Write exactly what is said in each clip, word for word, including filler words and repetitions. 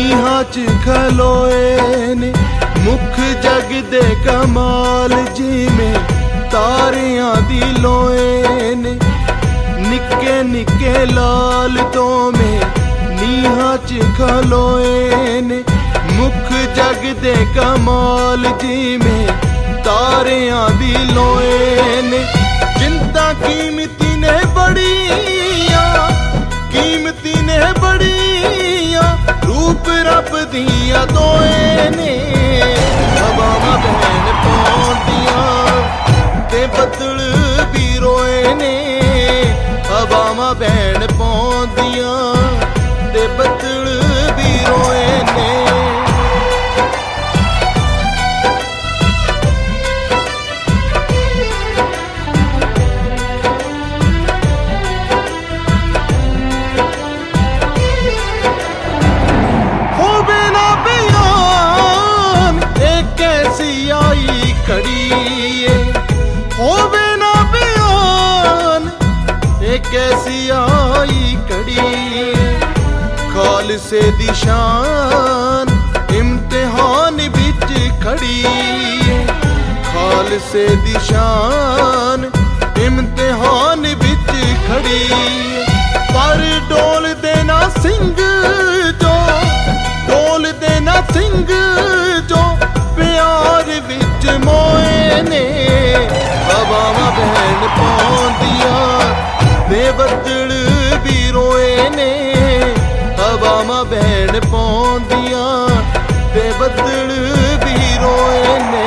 ਨੀਹਾਂ 'ਚ ਖਲੋਏ ਨੇ ਮੁੱਖ ਜਗ ਦੇ ਕਮਾਲ ਜਿਵੇਂ ਤਾਰਿਆਂ ਦੀ ਲੋਏ ਨੇ ਨਿੱਕੇ ਨਿੱਕੇ ਲਾਲ ਦੋਵੇਂ ਨੀਹਾਂ 'ਚ ਖਲੋਏ ਨੇ ਮੁੱਖ ਜਗ ਦੇ ਕਮਾਲ ਜਿਵੇਂ ਤਾਰਿਆਂ ਦੀ ਲੋਏ ਨੇ ਜਿੰਦਾ ਕੀਮਤੀ ਨੇ ਬੜੀਆਂ ਕੀਮਤੀ ਨੇ ਬੜੀਆਂ ਰੂਪ ਰੱਬ ਦੀਆਂ ਦੋਏ ਨੇ ਹਵਾਵਾਂ ਬਹਿਣ ਪਾਉਂਦੀਆਂ ਤੇ ਬੱਦਲ ਵੀ ਰੋਏ ਨੇ ਹਵਾਵਾਂ ਬਹਿਣ ਪਾਉਂਦੀਆਂ ਤੇ ਬੱਦਲ ਵੀ ਰੋਏ ਨੇ होवे ना बयान एक कैसी आई कड़ी खालसे दी शान इम्तिहान बिच खड़ी खालसे दी शान इम्तिहान बिच खड़ी पर डोल देना सिंह जो डोल देना सिंह जो प्यार विच मोए ने हवावां बहन पाउंदियां ते बदल भी रोए ने हवावां बहन पाउंदियां ते बदल भी रोए ने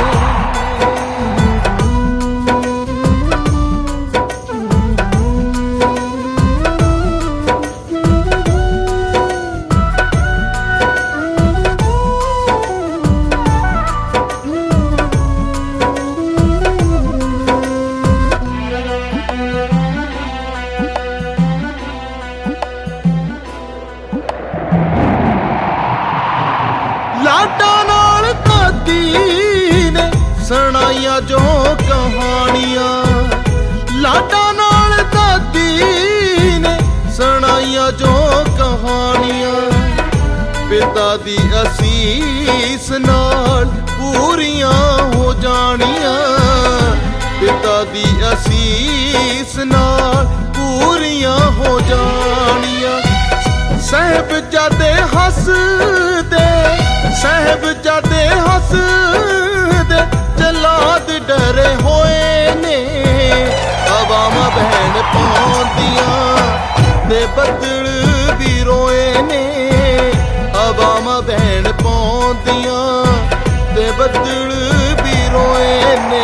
लाडा नाल दादी ने सुनाइया जो कहानियां लाडा नाल दादी ने सुनाइया जो कहानियां पिता दी असीस नाल पूरियां हो जानियां पिता दी असीस नाल पूरियां हो जानियां साहिबजादे हसदे साहिबजादे हसदे जलाद डरे होए ने हवावां बहन पाउंदियां ते बदल भी रोए ने हवावां बहन पाउंदियां ते बदल भी रोए ने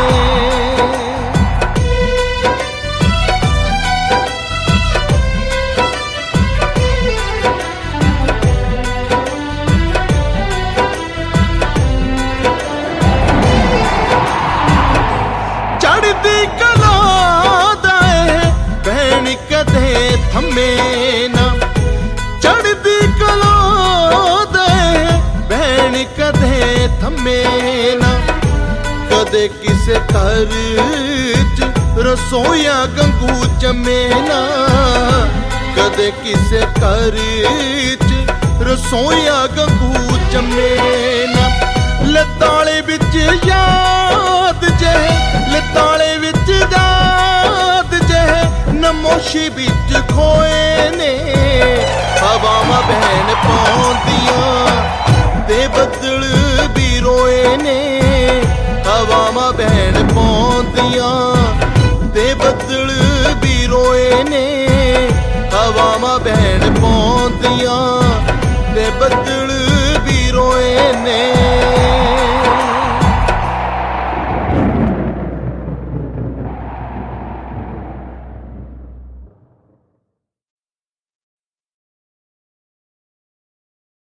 चढ़दी कला दाए बहन कदे थमे ना चढ़दी कला दाए बहन कदे थमे ना कदे किसे घर च रसोइया गंगू जमे ना कदे किसे घर च रसोइया गंगू जमे ना लताले बिच याद जह लताले विच दाद जह नमोशी बिच खोए ने हवावां बहन पाउंदियां ते बदल भी रोए ने हवावां बहन पाउंदियां ते बदल भी रोए ने हवावां बहन पाउंदियां ते बदल भी रोए ने।